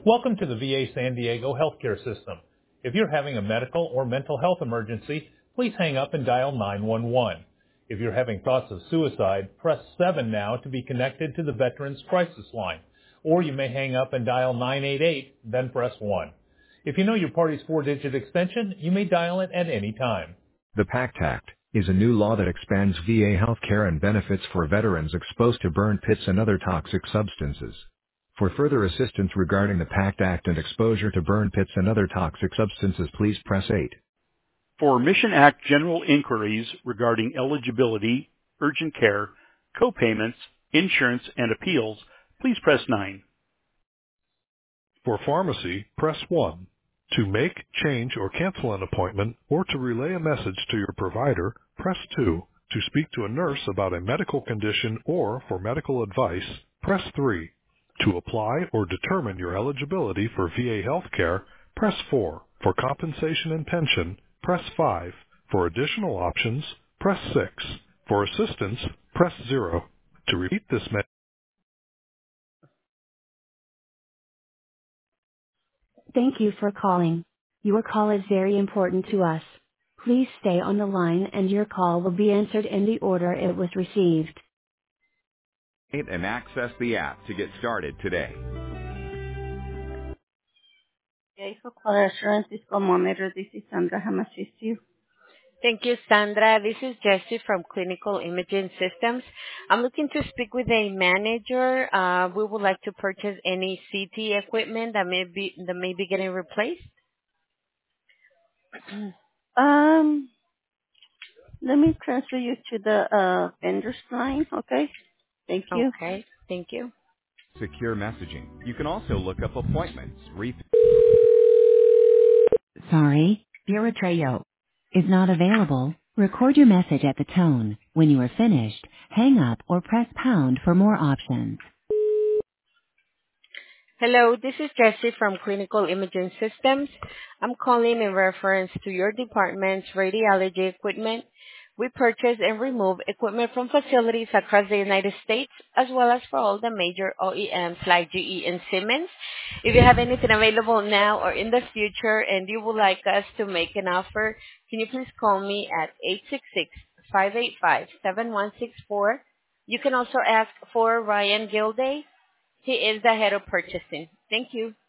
Welcome to the VA San Diego Healthcare System. If you're having a medical or mental health emergency, please hang up and dial 911. If you're having thoughts of suicide, press 7 now to be connected to the Veterans Crisis Line. Or you may hang up and dial 988, then press 1. If you know your party's 4-digit extension, you may dial it at any time. The PACT Act is a new law that expands VA healthcare and benefits for veterans exposed to burn pits and other toxic substances. For further assistance regarding the PACT Act and exposure to burn pits and other toxic substances, please press 8. For Mission Act general inquiries regarding eligibility, urgent care, co-payments, insurance, and appeals, please press 9. For pharmacy, press 1. To make, change, or cancel an appointment, or to relay a message to your provider, press 2. To speak to a nurse about a medical condition or for medical advice, press 3. To apply or determine your eligibility for VA health care, press 4. For compensation and pension, press 5. For additional options, press 6. For assistance, press 0. To repeat this message, Thank you for calling. Your call is very important to us. Please stay on the line and your call will be answered in the order it was received. And access the app to get started today. Okay, for caller assurance, this call monitor. This is Sandra. How may I assist you? Thank you, Sandra. This is Jessie from Clinical Imaging Systems. I'm looking to speak with a manager. We would like to purchase any CT equipment that may be getting replaced. Let me transfer you to the vendor's line. Okay. Thank you. Okay. Thank you. Secure messaging. You can also look up appointments. Sorry, Viratreo is not available. Record your message at the tone. When you are finished, hang up or press pound for more options. Hello, this is Jessie from Clinical Imaging Systems. I'm calling in reference to your department's radiology equipment. We purchase and remove equipment from facilities across the United States, as well as for all the major OEMs like GE and Siemens. If you have anything available now or in the future and you would like us to make an offer, can you please call me at 866-585-7164. You can also ask for Ryan Gilday. He is the head of purchasing. Thank you.